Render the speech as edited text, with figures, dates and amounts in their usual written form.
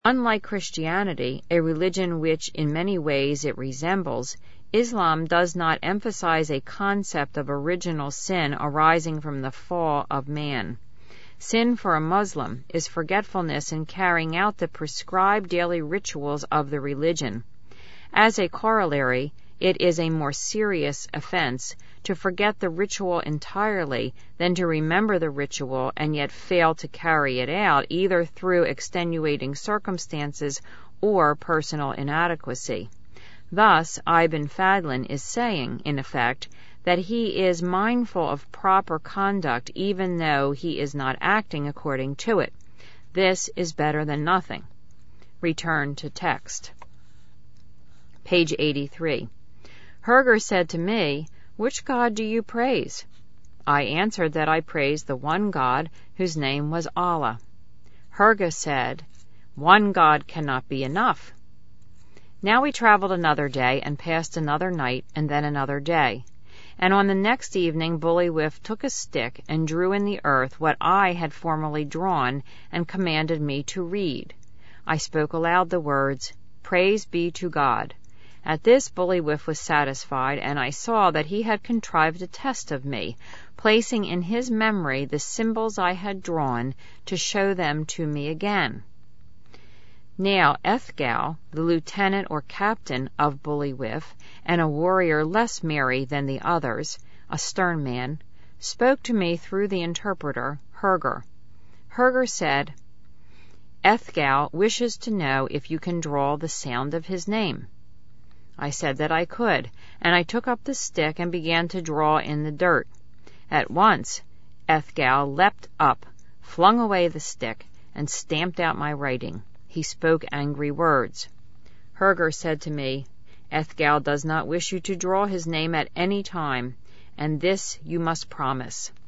Unlike Christianity, a religion which in many ways it resembles, Islam does not emphasize a concept of original sin arising from the fall of man. Sin for a Muslim is forgetfulness in carrying out the prescribed daily rituals of the religion. As a corollary, it is a more serious offense to forget the ritual entirely than to remember the ritual and yet fail to carry it out, either through extenuating circumstances or personal inadequacy. Thus, Ibn Fadlan is saying, in effect, that he is mindful of proper conduct even though he is not acting according to it. This is better than nothing. Return to text. Page 83. Herger said to me, "Which God do you praise?" I answered that I praised the one God whose name was Allah. Herger said, "One God cannot be enough." Now we traveled another day and passed another night and then another day. And on the next evening Bullywhip took a stick and drew in the earth what I had formerly drawn and commanded me to read. I spoke aloud the words, "Praise be to God." At this Bullywhip was satisfied, and I saw that he had contrived a test of me, placing in his memory the symbols I had drawn to show them to me again. Now Ethgal, the lieutenant or captain of Bullywhip, and a warrior less merry than the others, a stern man, spoke to me through the interpreter, Herger. Herger said, "Ethgal wishes to know if you can draw the sound of his name." I said that I could, and I took up the stick and began to draw in the dirt. At once Ethgal leapt up, flung away the stick, and stamped out my writing. He spoke angry words. Herger said to me, "Ethgal does not wish you to draw his name at any time, and this you must promise."